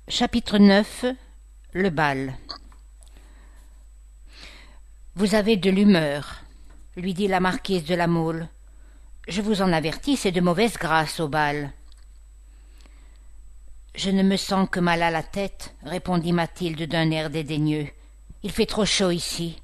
Chapitre 9. Le bal. « Vous avez de l'humeur, lui dit la marquise de La Mole. Je vous en avertis, c'est de mauvaise grâce au bal. Je ne me sens que mal à la tête, répondit Mathilde d'un air dédaigneux. Il fait trop chaud ici.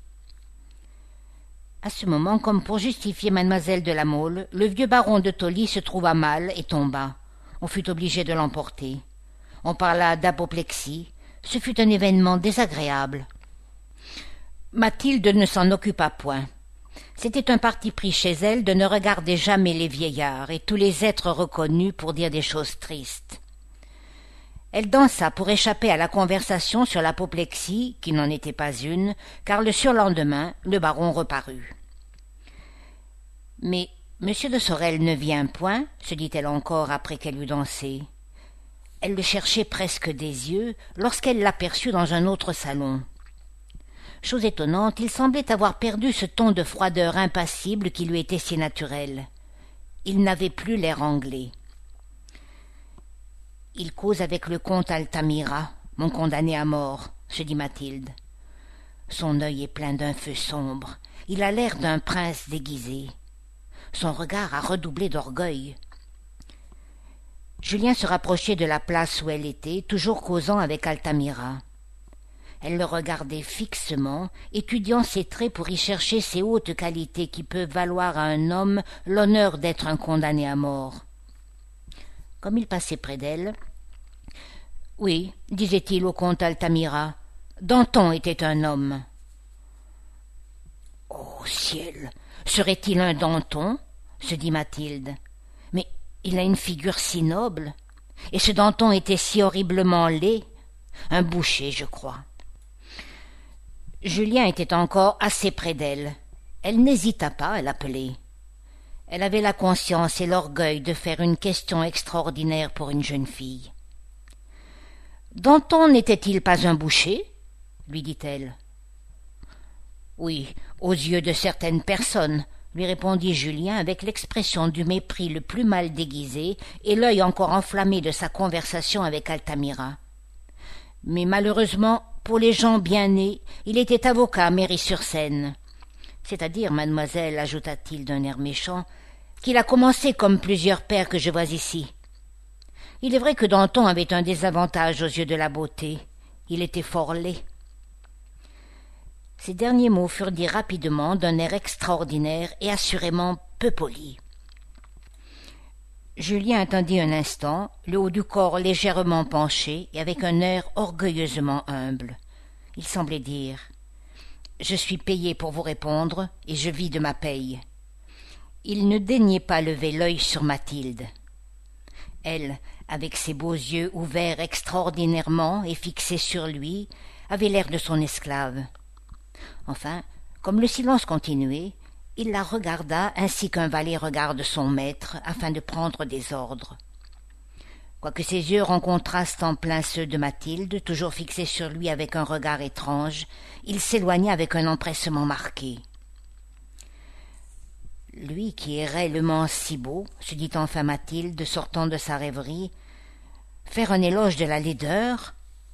À ce moment, comme pour justifier mademoiselle de La Mole, le vieux baron de Tolly se trouva mal et tomba. On fut obligé de l'emporter. On parla d'apoplexie. Ce fut un événement désagréable. Mathilde ne s'en occupa point. C'était un parti pris chez elle de ne regarder jamais les vieillards et tous les êtres reconnus pour dire des choses tristes. Elle dansa pour échapper à la conversation sur l'apoplexie, qui n'en était pas une, car le surlendemain, le baron reparut. « Mais M. de Sorel ne vient point, se dit-elle encore après qu'elle eut dansé. Elle le cherchait presque des yeux lorsqu'elle l'aperçut dans un autre salon. Chose étonnante, il semblait avoir perdu ce ton de froideur impassible qui lui était si naturel. Il n'avait plus l'air anglais. « Il cause avec le comte Altamira, mon condamné à mort, se dit Mathilde. Son œil est plein d'un feu sombre. Il a l'air d'un prince déguisé. Son regard a redoublé d'orgueil. » Julien se rapprochait de la place où elle était, toujours causant avec Altamira. Elle le regardait fixement, étudiant ses traits pour y chercher ces hautes qualités qui peuvent valoir à un homme l'honneur d'être un condamné à mort. Comme il passait près d'elle, « Oui, disait-il au comte Altamira, Danton était un homme. »« Oh, ciel, serait-il un Danton ?» se dit Mathilde. « Mais il a une figure si noble, et ce Danton était si horriblement laid, un boucher, je crois. » Julien était encore assez près d'elle. Elle n'hésita pas à l'appeler. Elle avait la conscience et l'orgueil de faire une question extraordinaire pour une jeune fille. « Danton n'était-il pas un boucher ?» lui dit-elle. « Oui, aux yeux de certaines personnes, » lui répondit Julien avec l'expression du mépris le plus mal déguisé et l'œil encore enflammé de sa conversation avec Altamira. « Mais malheureusement, pour les gens bien nés, il était avocat à Méry-sur-Seine. C'est-à-dire, mademoiselle, ajouta-t-il d'un air méchant, qu'il a commencé comme plusieurs pères que je vois ici. Il est vrai que Danton avait un désavantage aux yeux de la beauté. Il était fort laid. » Ces derniers mots furent dits rapidement, d'un air extraordinaire et assurément peu poli. Julien attendit un instant, le haut du corps légèrement penché et avec un air orgueilleusement humble. Il semblait dire « Je suis payé pour vous répondre et je vis de ma paye. » Il ne daignait pas lever l'œil sur Mathilde. Elle, avec ses beaux yeux ouverts extraordinairement et fixés sur lui, avait l'air de son esclave. Enfin, comme le silence continuait, il la regarda ainsi qu'un valet regarde son maître afin de prendre des ordres. Quoique ses yeux rencontrassent en plein ceux de Mathilde, toujours fixés sur lui avec un regard étrange, il s'éloigna avec un empressement marqué. « Lui qui est réellement si beau, se dit enfin Mathilde, sortant de sa rêverie, faire un éloge de la laideur?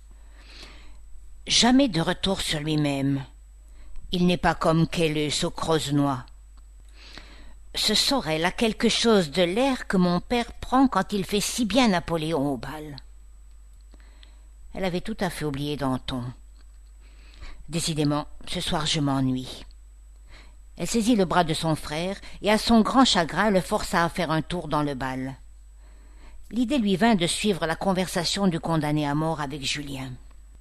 Jamais de retour sur lui-même. Il n'est pas comme Caylus au Croisenois. Ce Sorel a quelque chose de l'air que mon père prend quand il fait si bien Napoléon au bal. » Elle avait tout à fait oublié Danton. « Décidément, ce soir je m'ennuie. » Elle saisit le bras de son frère et à son grand chagrin le força à faire un tour dans le bal. L'idée lui vint de suivre la conversation du condamné à mort avec Julien.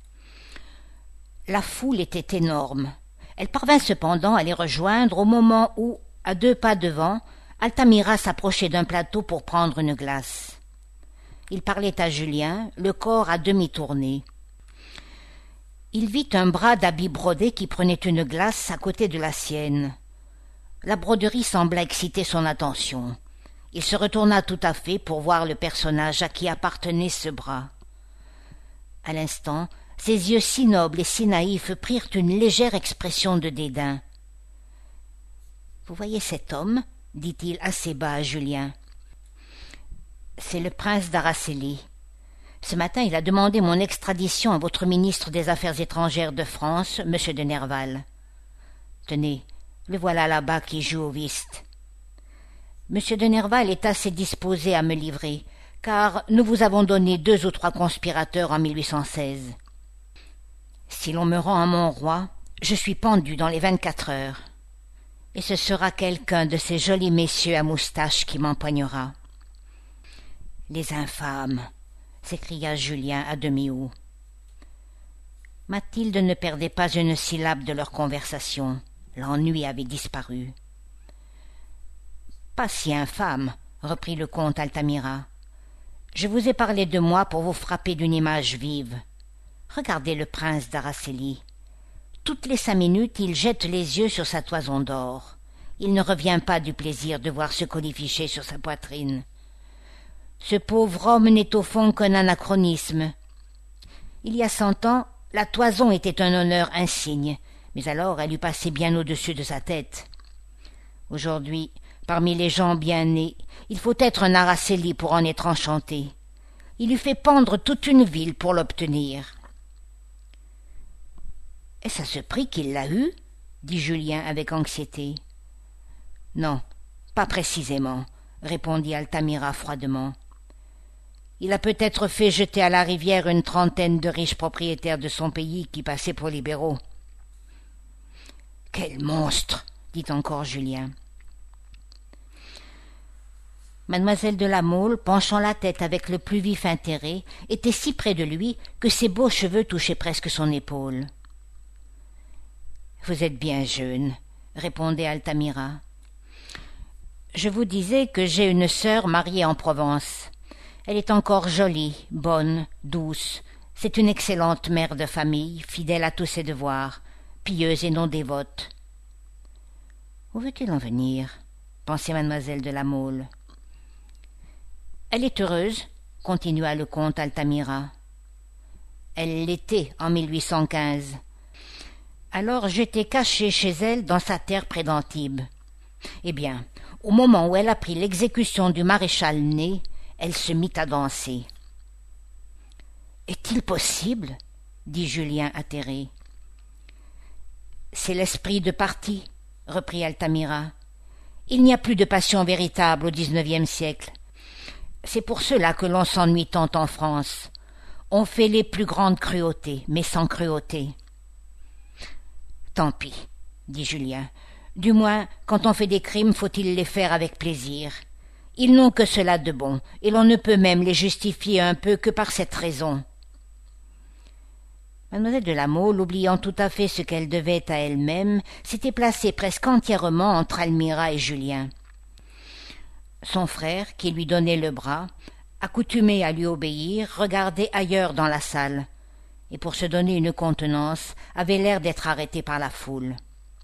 La foule était énorme. Elle parvint cependant à les rejoindre au moment où, à 2 pas devant, Altamira s'approchait d'un plateau pour prendre une glace. Il parlait à Julien, le corps à demi tourné. Il vit un bras d'habit brodé qui prenait une glace à côté de la sienne. La broderie sembla exciter son attention. Il se retourna tout à fait pour voir le personnage à qui appartenait ce bras. À l'instant, ses yeux si nobles et si naïfs prirent une légère expression de dédain. « Vous voyez cet homme ?» dit-il assez bas à Julien. « C'est le prince d'Araceli. Ce matin, il a demandé mon extradition à votre ministre des Affaires étrangères de France, M. de Nerval. Tenez, le voilà là-bas qui joue au whist. M. de Nerval est assez disposé à me livrer, car nous vous avons donné 2 ou 3 conspirateurs en 1816. Si l'on me rend à mon roi, je suis pendu dans les 24 heures. Et ce sera quelqu'un de ces jolis messieurs à moustache qui m'empoignera. Les infâmes, s'écria Julien à demi-haut. Mathilde ne perdait pas une syllabe de leur conversation. L'ennui avait disparu. Pas si infâme, reprit le comte Altamira. Je vous ai parlé de moi pour vous frapper d'une image vive. Regardez le prince d'Araceli. Toutes les 5 minutes, il jette les yeux sur sa toison d'or. Il ne revient pas du plaisir de voir ce colifichet sur sa poitrine. Ce pauvre homme n'est au fond qu'un anachronisme. Il y a 100 ans, la toison était un honneur insigne, mais alors elle eût passé bien au-dessus de sa tête. Aujourd'hui, parmi les gens bien nés, il faut être un Araceli pour en être enchanté. Il eût fait pendre toute une ville pour l'obtenir. « Est-ce à ce prix qu'il l'a eu ?» dit Julien avec anxiété. « Non, pas précisément, » répondit Altamira froidement. Il a peut-être fait jeter à la rivière une 30aine de riches propriétaires de son pays qui passaient pour libéraux. « Quel monstre !» dit encore Julien. Mademoiselle de La Mole, penchant la tête avec le plus vif intérêt, était si près de lui que ses beaux cheveux touchaient presque son épaule. « Vous êtes bien jeune, » répondait Altamira. « Je vous disais que j'ai une sœur mariée en Provence. Elle est encore jolie, bonne, douce. C'est une excellente mère de famille, fidèle à tous ses devoirs, pieuse et non dévote. » Où veut-il en venir? Pensait mademoiselle de La Mole. Elle est heureuse, continua le comte Altamira. Elle l'était en 1815. Alors j'étais caché chez elle dans sa terre près d'Antibes. Eh bien, au moment où elle apprit l'exécution du maréchal Ney, elle se mit à danser. « Est-il possible ?» dit Julien atterré. « C'est l'esprit de parti, » reprit Altamira. « Il n'y a plus de passion véritable au XIXe siècle. C'est pour cela que l'on s'ennuie tant en France. On fait les plus grandes cruautés, mais sans cruauté. » « Tant pis, » dit Julien. « Du moins, quand on fait des crimes, faut-il les faire avec plaisir. Ils n'ont que cela de bon, et l'on ne peut même les justifier un peu que par cette raison. » Mademoiselle de La Mole, oubliant tout à fait ce qu'elle devait à elle-même, s'était placée presque entièrement entre Almira et Julien. Son frère, qui lui donnait le bras, accoutumé à lui obéir, regardait ailleurs dans la salle, et pour se donner une contenance, avait l'air d'être arrêté par la foule.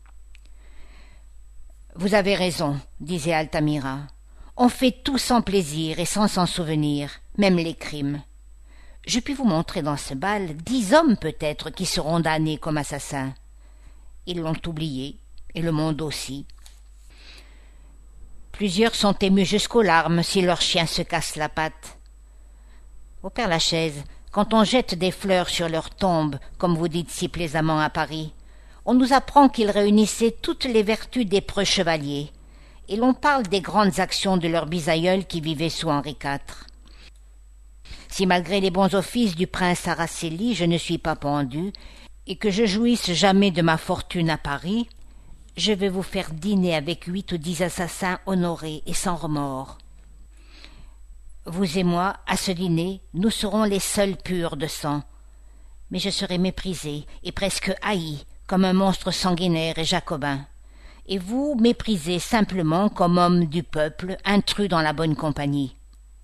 « Vous avez raison, » disait Altamira. « On fait tout sans plaisir et sans s'en souvenir, même les crimes. Je puis vous montrer dans ce bal 10 hommes peut-être qui seront damnés comme assassins. Ils l'ont oublié, et le monde aussi. Plusieurs sont émus jusqu'aux larmes si leur chien se casse la patte. Au Père-Lachaise, quand on jette des fleurs sur leur tombe, comme vous dites si plaisamment à Paris, on nous apprend qu'ils réunissaient toutes les vertus des preux chevaliers, et l'on parle des grandes actions de leur bisaïeul qui vivait sous Henri IV. Si malgré les bons offices du prince Araceli je ne suis pas pendu, et que je jouisse jamais de ma fortune à Paris, je vais vous faire dîner avec 8 ou 10 assassins honorés et sans remords. Vous et moi, à ce dîner, nous serons les seuls purs de sang. Mais je serai méprisé et presque haï comme un monstre sanguinaire et jacobin. Et vous méprisé simplement comme homme du peuple, intrus dans la bonne compagnie. »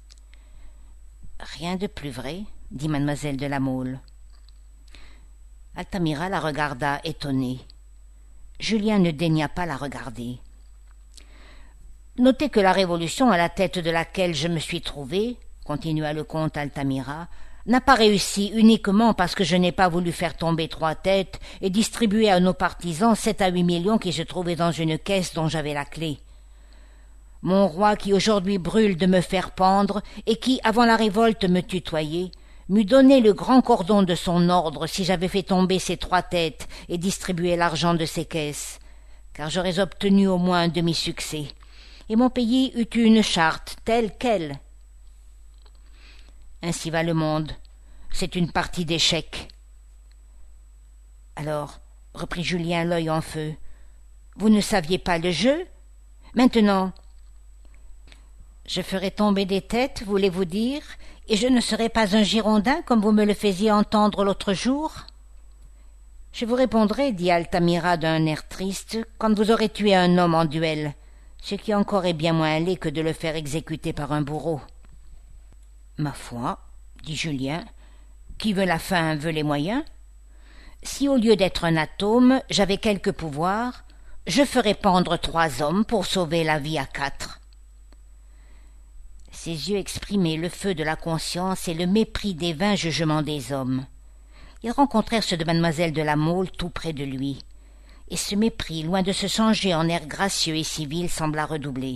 « Rien de plus vrai, » dit mademoiselle de La Mole. Altamira la regarda étonné. Julien ne daigna pas la regarder. « Notez que la révolution à la tête de laquelle je me suis trouvé, continua le comte Altamira, n'a pas réussi uniquement parce que je n'ai pas voulu faire tomber 3 têtes et distribuer à nos partisans 7 à 8 millions qui se trouvaient dans une caisse dont j'avais la clé. Mon roi qui aujourd'hui brûle de me faire pendre et qui, avant la révolte, me tutoyait, m'eût donné le grand cordon de son ordre si j'avais fait tomber ses 3 têtes et distribué l'argent de ses caisses, car j'aurais obtenu au moins un demi-succès, et mon pays eût eu une charte telle quelle. Ainsi va le monde, c'est une partie d'échecs. Alors, reprit Julien l'œil en feu, vous ne saviez pas le jeu? Maintenant, je ferai tomber des têtes, voulez-vous dire, et je ne serai pas un Girondin comme vous me le faisiez entendre l'autre jour? Je vous répondrai, dit Altamira d'un air triste, quand vous aurez tué un homme en duel, ce qui encore est bien moins laid que de le faire exécuter par un bourreau. Ma foi, dit Julien, qui veut la fin veut les moyens. Si au lieu d'être un atome, j'avais quelque pouvoir, je ferais pendre 3 hommes pour sauver la vie à 4. Ses yeux exprimaient le feu de la conscience et le mépris des vains jugements des hommes. Ils rencontrèrent ceux de mademoiselle de La Mole tout près de lui, et ce mépris, loin de se changer en air gracieux et civil, sembla redoubler.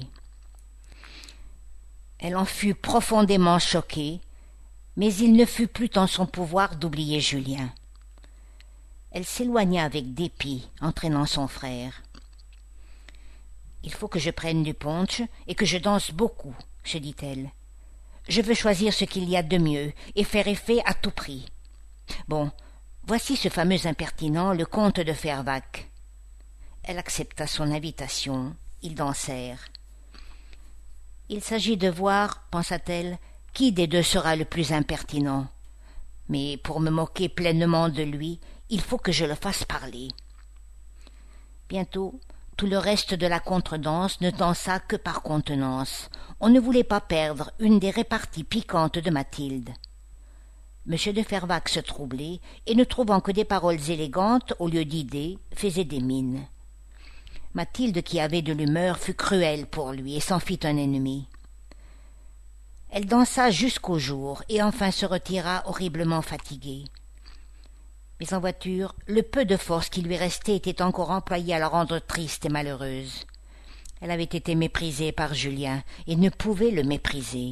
Elle en fut profondément choquée, mais il ne fut plus en son pouvoir d'oublier Julien. Elle s'éloigna avec dépit, entraînant son frère. « Il faut que je prenne du punch et que je danse beaucoup, » se dit-elle. « Je veux choisir ce qu'il y a de mieux et faire effet à tout prix. Bon, voici ce fameux impertinent, le comte de Fervaques. » Elle accepta son invitation, ils dansèrent. « Il s'agit de voir, pensa-t-elle, qui des deux sera le plus impertinent. Mais pour me moquer pleinement de lui, il faut que je le fasse parler. » Bientôt, tout le reste de la contredanse ne dansa que par contenance. On ne voulait pas perdre une des réparties piquantes de Mathilde. M. de Fervaques se troublait, et ne trouvant que des paroles élégantes au lieu d'idées, faisait des mines. Mathilde, qui avait de l'humeur, fut cruelle pour lui et s'en fit un ennemi. Elle dansa jusqu'au jour, et enfin se retira horriblement fatiguée. Mais en voiture, le peu de force qui lui restait était encore employé à la rendre triste et malheureuse. Elle avait été méprisée par Julien, et ne pouvait le mépriser.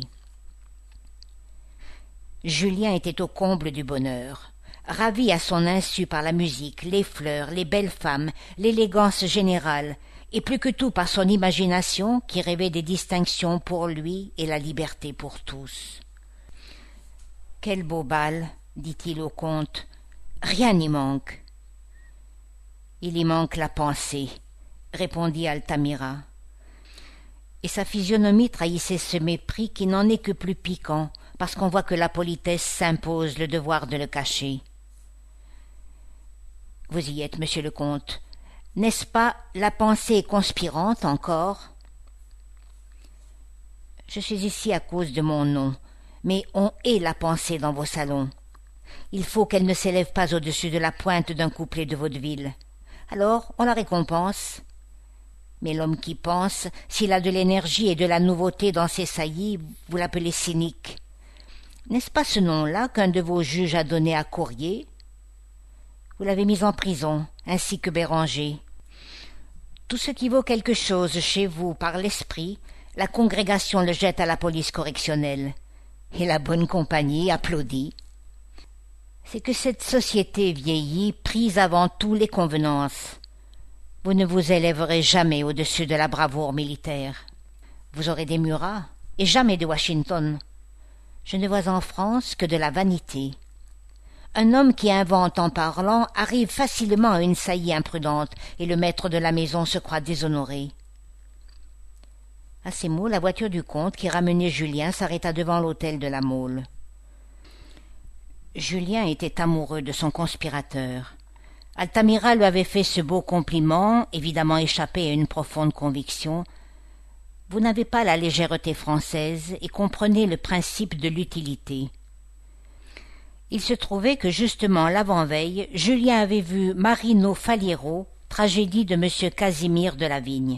Julien était au comble du bonheur. Ravi à son insu par la musique, les fleurs, les belles femmes, l'élégance générale, et plus que tout par son imagination qui rêvait des distinctions pour lui et la liberté pour tous. « Quel beau bal !» dit-il au comte. « Rien n'y manque. »« Il y manque la pensée, » répondit Altamira. Et sa physionomie trahissait ce mépris qui n'en est que plus piquant, parce qu'on voit que la politesse s'impose le devoir de le cacher. « Vous y êtes, monsieur le comte. N'est-ce pas la pensée conspirante encore ?»« Je suis ici à cause de mon nom, mais on hait la pensée dans vos salons. Il faut qu'elle ne s'élève pas au-dessus de la pointe d'un couplet de vaudeville. Alors on la récompense. Mais l'homme qui pense, s'il a de l'énergie et de la nouveauté dans ses saillies, vous l'appelez cynique. N'est-ce pas ce nom-là qu'un de vos juges a donné à Courrier? Vous l'avez mis en prison, ainsi que Béranger. Tout ce qui vaut quelque chose chez vous par l'esprit, la congrégation le jette à la police correctionnelle. Et la bonne compagnie applaudit. C'est que cette société vieillit, prise avant tout les convenances. Vous ne vous élèverez jamais au-dessus de la bravoure militaire. Vous aurez des Murat, et jamais de Washington. Je ne vois en France que de la vanité. Un homme qui invente en parlant arrive facilement à une saillie imprudente, et le maître de la maison se croit déshonoré. À ces mots, la voiture du comte qui ramenait Julien s'arrêta devant l'hôtel de La Mole. Julien était amoureux de son conspirateur. Altamira lui avait fait ce beau compliment, évidemment échappé à une profonde conviction. Vous n'avez pas la légèreté française et comprenez le principe de l'utilité. Il se trouvait que justement l'avant-veille, Julien avait vu Marino Faliero, tragédie de M. Casimir de la Vigne.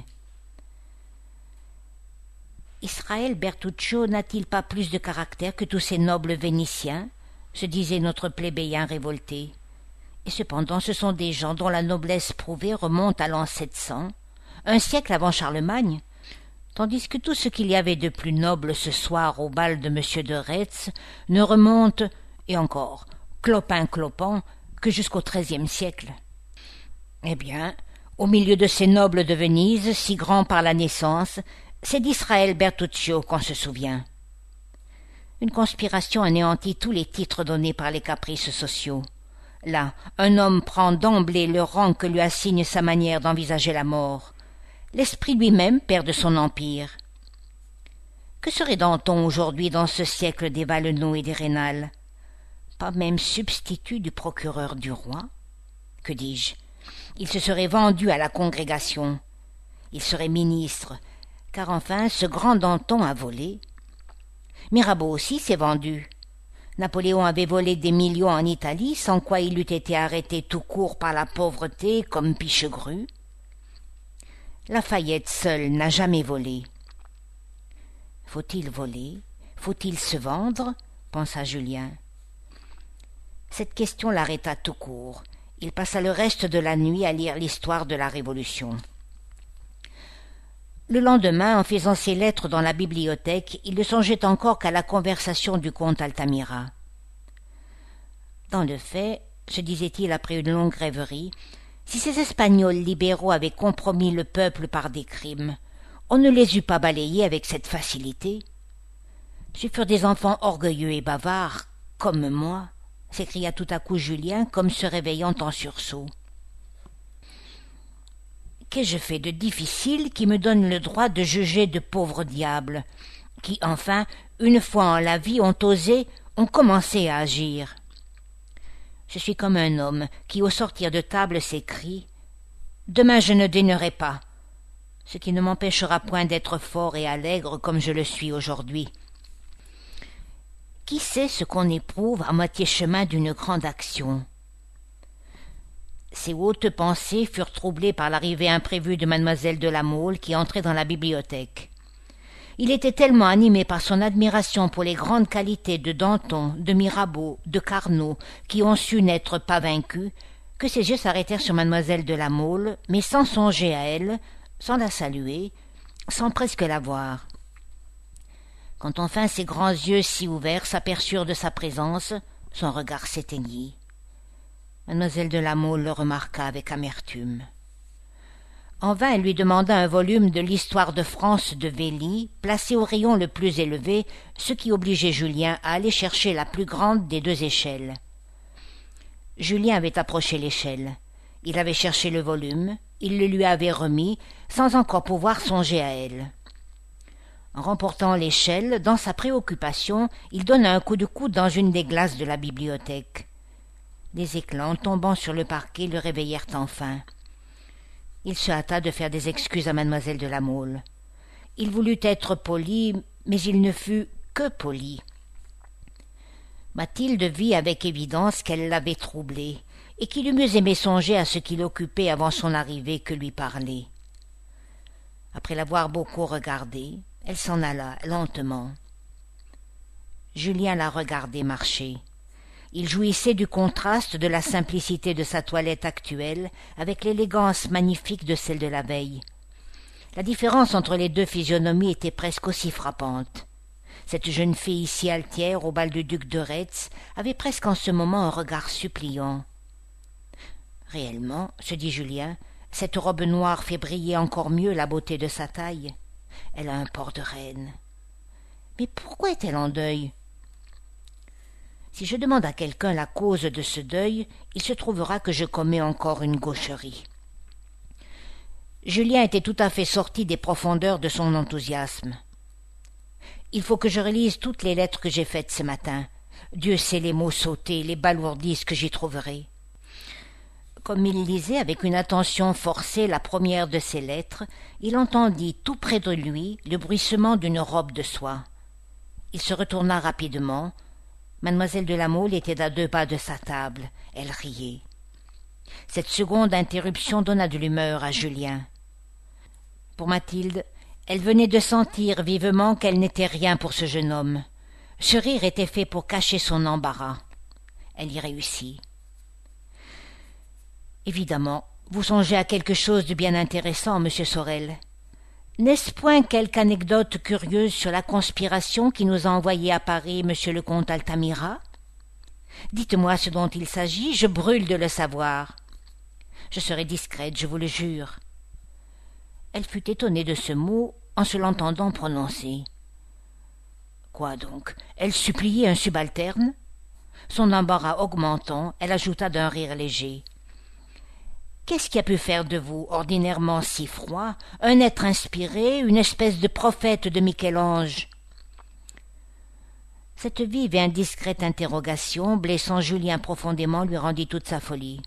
Israël Bertuccio n'a-t-il pas plus de caractère que tous ces nobles Vénitiens, se disait notre plébéien révolté. Et cependant ce sont des gens dont la noblesse prouvée remonte à l'an 700, un siècle avant Charlemagne, tandis que tout ce qu'il y avait de plus noble ce soir au bal de M. de Retz ne remonte et encore, clopin-clopant, que jusqu'au XIIIe siècle. Eh bien, au milieu de ces nobles de Venise, si grands par la naissance, c'est d'Israël Bertuccio qu'on se souvient. Une conspiration anéantit tous les titres donnés par les caprices sociaux. Là, un homme prend d'emblée le rang que lui assigne sa manière d'envisager la mort. L'esprit lui-même perd de son empire. Que serait Danton aujourd'hui dans ce siècle des Valenod et des Raynal? Pas même substitut du procureur du roi? Que dis-je? Il se serait vendu à la congrégation. Il serait ministre, car enfin ce grand Danton a volé. Mirabeau aussi s'est vendu. Napoléon avait volé des millions en Italie, sans quoi il eût été arrêté tout court par la pauvreté comme Pichegru. Lafayette seul n'a jamais volé. Faut-il voler? Faut-il se vendre? Pensa Julien. Cette question l'arrêta tout court. Il passa le reste de la nuit à lire l'histoire de la Révolution. Le lendemain, en faisant ses lettres dans la bibliothèque, il ne songeait encore qu'à la conversation du comte Altamira. Dans le fait, se disait-il après une longue rêverie, si ces Espagnols libéraux avaient compromis le peuple par des crimes, on ne les eût pas balayés avec cette facilité. Ce furent des enfants orgueilleux et bavards, comme moi, s'écria tout à coup Julien, comme se réveillant en sursaut. Qu'ai-je fait de difficile qui me donne le droit de juger de pauvres diables, qui, enfin, une fois en la vie, ont osé, ont commencé à agir? Je suis comme un homme qui, au sortir de table, s'écrie « Demain je ne dînerai pas », ce qui ne m'empêchera point d'être fort et allègre comme je le suis aujourd'hui. Qui sait ce qu'on éprouve à moitié chemin d'une grande action? Ces hautes pensées furent troublées par l'arrivée imprévue de mademoiselle de La Mole qui entrait dans la bibliothèque. Il était tellement animé par son admiration pour les grandes qualités de Danton, de Mirabeau, de Carnot, qui ont su n'être pas vaincus, que ses yeux s'arrêtèrent sur mademoiselle de La Mole, mais sans songer à elle, sans la saluer, sans presque la voir. Quand enfin ses grands yeux si ouverts s'aperçurent de sa présence, son regard s'éteignit. Mademoiselle de La Mole le remarqua avec amertume. En vain elle lui demanda un volume de l'histoire de France de Vély, placé au rayon le plus élevé, ce qui obligeait Julien à aller chercher la plus grande des deux échelles. Julien avait approché l'échelle. Il avait cherché le volume, il le lui avait remis, sans encore pouvoir songer à elle. En remportant l'échelle, dans sa préoccupation, il donna un coup de coude dans une des glaces de la bibliothèque. Des éclats tombant sur le parquet le réveillèrent enfin. Il se hâta de faire des excuses à mademoiselle de La Mole. Il voulut être poli, mais il ne fut que poli. Mathilde vit avec évidence qu'elle l'avait troublé, et qu'il eût mieux aimé songer à ce qui l'occupait avant son arrivée que lui parler. Après l'avoir beaucoup regardé, elle s'en alla lentement. Julien la regardait marcher. Il jouissait du contraste de la simplicité de sa toilette actuelle avec l'élégance magnifique de celle de la veille. La différence entre les deux physionomies était presque aussi frappante. Cette jeune fille si altière au bal du duc de Retz avait presque en ce moment un regard suppliant. Réellement, se dit Julien, cette robe noire fait briller encore mieux la beauté de sa taille. Elle a un port de reine. Mais pourquoi est-elle en deuil? Si je demande à quelqu'un la cause de ce deuil, il se trouvera que je commets encore une gaucherie. Julien était tout à fait sorti des profondeurs de son enthousiasme. Il faut que je relise toutes les lettres que j'ai faites ce matin. Dieu sait les mots sautés, les balourdisses que j'y trouverai. Comme il lisait avec une attention forcée la première de ces lettres, il entendit tout près de lui le bruissement d'une robe de soie. Il se retourna rapidement. Mademoiselle de La Mole était à 2 pas de sa table. Elle riait. Cette seconde interruption donna de l'humeur à Julien. Pour Mathilde, elle venait de sentir vivement qu'elle n'était rien pour ce jeune homme. Ce rire était fait pour cacher son embarras. Elle y réussit. Évidemment, vous songez à quelque chose de bien intéressant, monsieur Sorel. N'est-ce point quelque anecdote curieuse sur la conspiration qui nous a envoyé à Paris monsieur le comte Altamira? Dites-moi ce dont il s'agit, je brûle de le savoir. Je serai discrète, je vous le jure. Elle fut étonnée de ce mot en se l'entendant prononcer. Quoi donc? Elle suppliait un subalterne? Son embarras augmentant, elle ajouta d'un rire léger. Qu'est-ce qui a pu faire de vous, ordinairement si froid, un être inspiré, une espèce de prophète de Michel-Ange? Cette vive et indiscrète interrogation, blessant Julien profondément, lui rendit toute sa folie.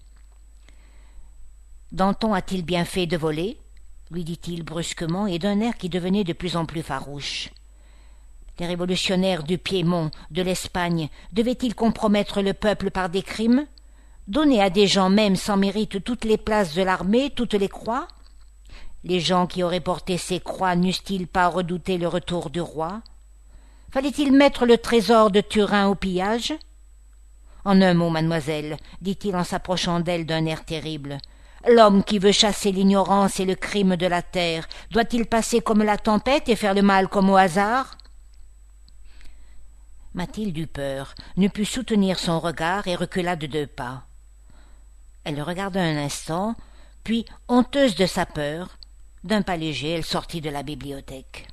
Danton a-t-il bien fait de voler? Lui dit-il brusquement et d'un air qui devenait de plus en plus farouche. Les révolutionnaires du Piémont, de l'Espagne, devaient-ils compromettre le peuple par des crimes? Donner à des gens même sans mérite toutes les places de l'armée, toutes les croix? Les gens qui auraient porté ces croix n'eussent-ils pas redouté le retour du roi? Fallait-il mettre le trésor de Turin au pillage? En un mot, mademoiselle, dit-il en s'approchant d'elle d'un air terrible, l'homme qui veut chasser l'ignorance et le crime de la terre, doit-il passer comme la tempête et faire le mal comme au hasard? Mathilde eut peur, ne put soutenir son regard et recula de 2 pas. Elle le regarda un instant, puis, honteuse de sa peur, d'un pas léger, elle sortit de la bibliothèque.